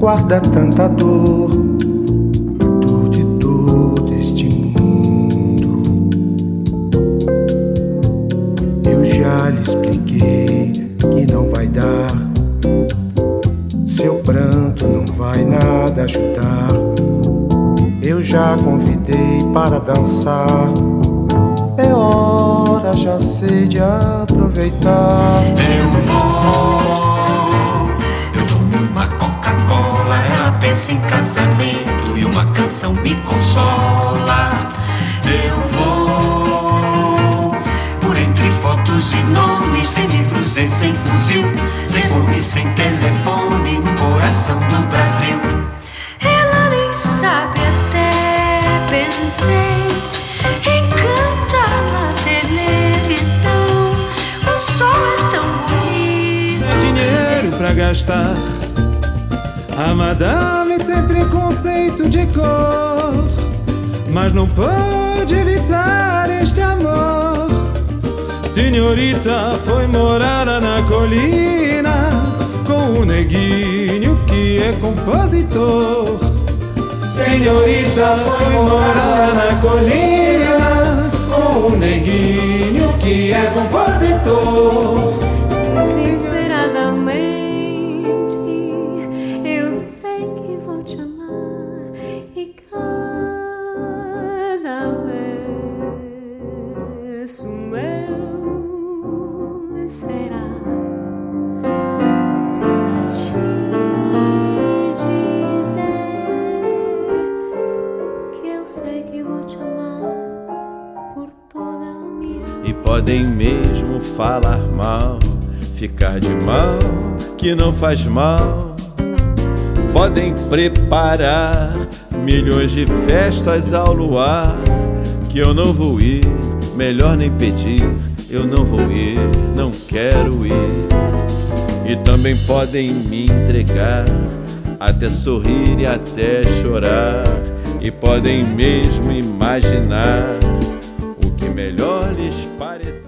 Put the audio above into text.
guarda tanta dor, dor de todo este mundo. Eu já lhe expliquei que não vai dar, seu pranto não vai nada ajudar. Eu já convidei para dançar, é hora, já sei, de aproveitar. Eu tomo uma Coca-Cola, ela pensa em casamento e uma canção me consola. Eu vou por entre fotos e nomes, sem livros e sem fuzil, sem fome, sem telefone, no coração do Brasil. Ela nem sabe, até pensei em cantar na televisão. O sol é tão bonito. É dinheiro pra gastar. A madame tem preconceito de cor, mas não pode evitar este amor. Senhorita foi morar na colina com o neguinho que é compositor. Senhorita foi morar na colina com o neguinho que é compositor. Desesperadamente eu sei que vou te amar, e cada verso meu será pra te dizer que eu sei que vou te amar por toda a minha vida. E podem mesmo falar mal, ficar de mal, que não faz mal. Podem preparar milhões de festas ao luar, que eu não vou ir, melhor nem pedir. Eu não vou ir, não quero ir. E também podem me entregar, até sorrir e até chorar. E podem mesmo imaginar o que melhor lhes parecer.